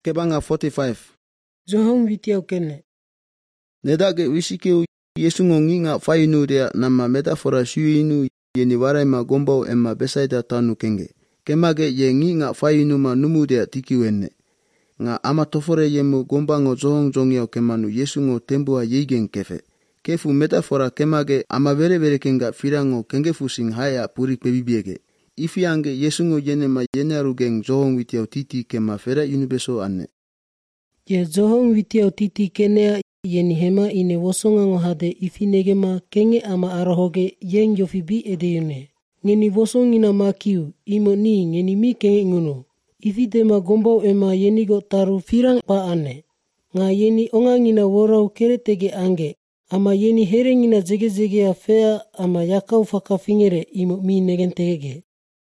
Kebanga 45. Zohong vitiau kene. Nedake wisikeu Yesu ngongi nga fainu dea nama metafora suinu yeni warai ma gombau emma besaida tanu kenge. Kemage yengi nga fainu ma numu dea tikiwenne. Nga ama tofore yemu gombango zohong zongiao kemanu Yesu ngo tembua yeigen kefe. Kefu metafora kemage ama vere kenga firango kenge fusing haya puri pebibiege. Ifiange Yesu ngo yene ma yene arugeng zohong witiau titi kema fera inubeso ane. Ye zohong witiau titi kenea yeni hema ine wosonga ngohade ifinegema kenge ama arahoge yeng yofibi edeyune. Ngeni wosongina makiu imo ni ngeni mi kenge nguno. Ifidema gombau ema yenigo taru firang pa ane. Nga yeni ongangina worau keretege ange. Ama yeni herengina zege fea ama yakau fakafingere imo mi negentege.